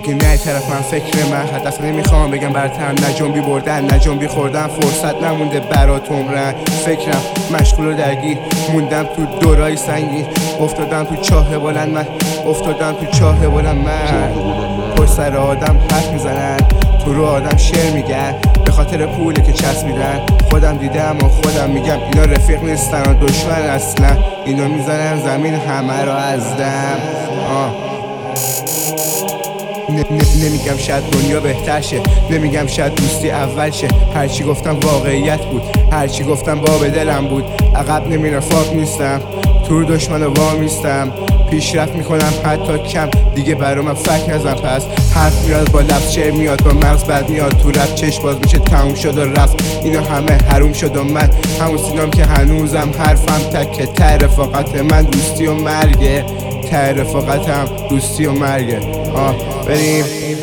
دیگه نه طرف من فکر من هدف نمیخوام بگم برترم، نه جنبی بردن نه جنبی خوردن، فرصت نمونده برات عمرن. فکرم مشغول و درگیر موندم تو دورای سنگین، افتادم تو چاه بلند من، افتادم تو چاه بلند من. پشت سر آدم حرف میزنن، تو رو آدم شعر میگن، به خاطر پولی که چسبیدن. خودم دیدم و خودم میگم اینا رفیق نیستن و دشمن اصلا، اینا میزنن زمین همه رو از دم. نمیگم شاید دنیا بهتر شه، نمیگم شاید دوستی اول شه، هرچی گفتم واقعیت بود، هرچی گفتم باب دلم بود. عقب نمیرم فاک نیستم، تو دشمن و وامیستم، پیشرفت میکنم حتی کم، دیگه برا من فکر نزن. پس حرف میاد با لب، شعر میاد با مغز، بعد میاد تو رفت، چشم باز میشه تموم شد و رفت. اینا همه حروم شد و من همون سینام که هنوزم حرفم تکه. ته رفاقت من دوستی و مرگه، ته رفاقتم دوستی و مرگه. بریم